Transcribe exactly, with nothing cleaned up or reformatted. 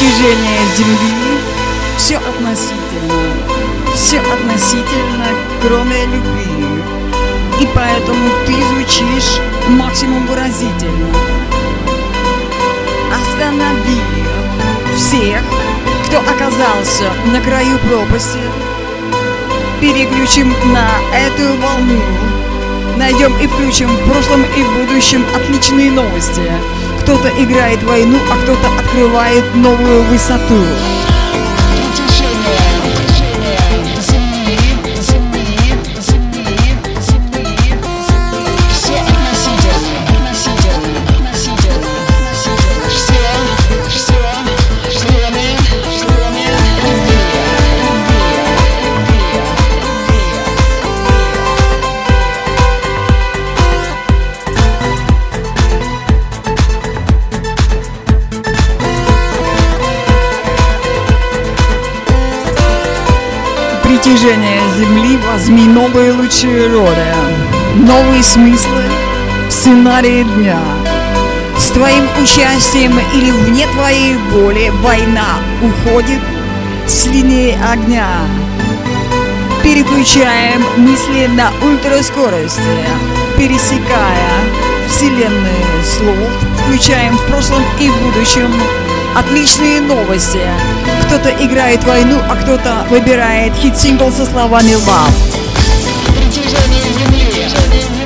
Притяжение Земли — все относительно, все относительно, кроме любви. И поэтому ты звучишь максимум выразительно. Останови всех, кто оказался на краю пропасти. Переключим на эту волну. Найдем и включим в прошлом и в будущем отличные новости. Кто-то играет войну, а кто-то открывает новую высоту. Притяжение Земли, возьми новые лучи рода, новые смыслы, сценарии дня. С твоим участием или вне твоей воли война уходит с линии огня. Переключаем мысли на ультраскорости, пересекая вселенные слов, включаем в прошлом и в будущем отличные новости. Кто-то играет войну, а кто-то выбирает хит-сингл со словами «Love». Притяжение Земли.